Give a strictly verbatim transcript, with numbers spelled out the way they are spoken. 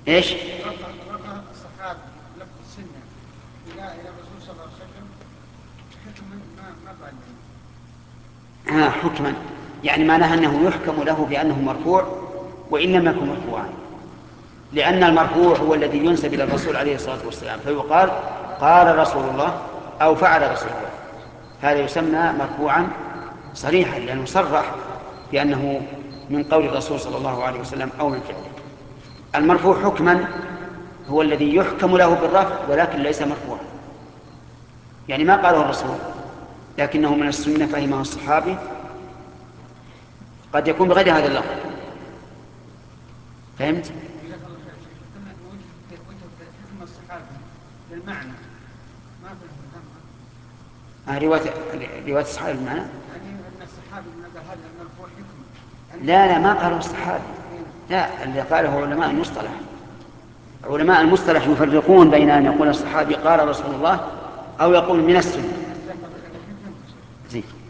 إيش؟ رفع الصحابي لفظ السنة إلى إلى الرسول صلى الله عليه وسلم حكما ما ما بعد. ها حكما، يعني معناها أنه يحكم له بأنه مرفوع وإن لم يكن مرفوعا، لأن المرفوع هو الذي ينسب إلى الرسول عليه الصلاة والسلام، فيقال قال رسول الله أو فعل رسول الله، هذا يسمى مرفوعا صريحا لأنه صرح بأنه من قول الرسول صلى الله عليه وسلم أو من فعله. المرفوع حكما هو الذي يحكم له بالرفع ولكن ليس مرفوعا، يعني ما قاله الرسول لكنه من السنة فهمه الصحابي، قد يكون بغير هذا اللفظ. فهمت؟ جزاك الله خير شيخ. قلنا وجه وجه حكم الصحابي للمعنى ما في الفهم. آه رواية رواية الصحابي المعنى؟ يعني أن الصحابي نقل هذا المرفوع حكمة. لا لا، ما قاله الصحابي، لا، اللي قاله علماء المصطلح. علماء المصطلح يفرقون بين أن يقول الصحابي قال رسول الله أو يقول من السنة. جزاك الله خير. زين.